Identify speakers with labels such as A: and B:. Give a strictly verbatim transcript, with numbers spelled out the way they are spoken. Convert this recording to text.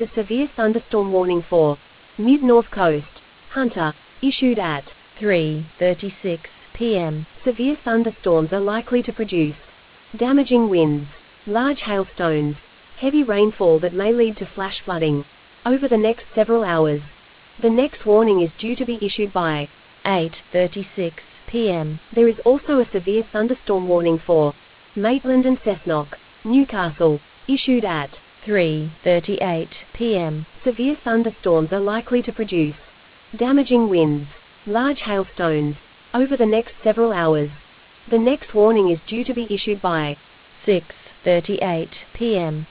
A: a severe thunderstorm warning for mid-north coast. Hunter. Issued at
B: three thirty-six p m
A: Severe thunderstorms are likely to produce damaging winds, large hailstones, heavy rainfall that may lead to flash flooding over the next several hours. The next warning is due to be issued by
B: eight thirty-six p m
A: There is also a severe thunderstorm warning for Maitland and Cessnock, Newcastle. Issued at
B: three thirty-eight p m
A: Severe thunderstorms are likely to produce damaging winds, large hailstones over the next several hours. The next warning is due to be issued by
B: six thirty-eight p m